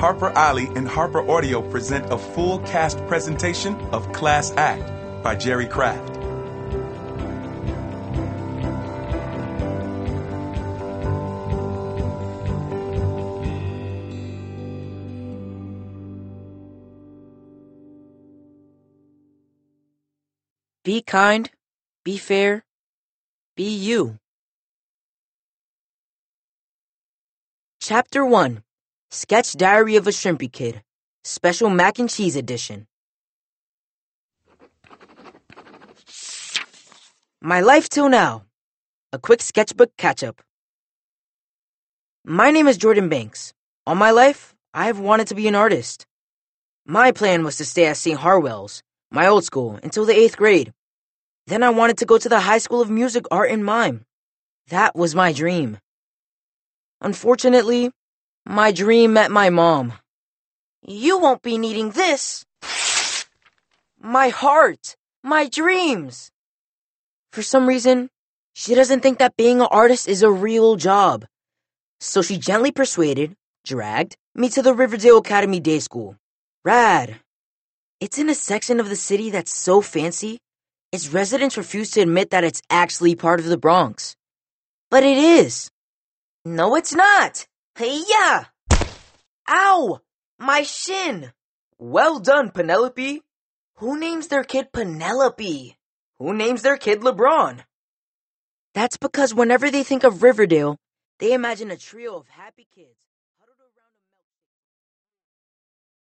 Harper Alley and Harper Audio present a full cast presentation of Class Act by Jerry Craft. Be kind, be fair, be you. Chapter 1, Sketch Diary of a Shrimpy Kid, Special Mac and Cheese Edition. My life till now, a quick sketchbook catch-up. My name is Jordan Banks. All my life, I have wanted to be an artist. My plan was to stay at St. Harwell's, my old school, until the 8th grade. Then I wanted to go to the High School of Music, Art, and Mime. That was my dream. Unfortunately, my dream met my mom. You won't be needing this. My heart, my dreams. For some reason, she doesn't think that being an artist is a real job. So she gently dragged me to the Riverdale Academy Day School. Rad. It's in a section of the city that's so fancy, its residents refuse to admit that it's actually part of the Bronx. But it is. No, it's not. Hey-ya! Ow! My shin! Well done, Penelope. Who names their kid Penelope? Who names their kid LeBron? That's because whenever they think of Riverdale, they imagine a trio of happy kids.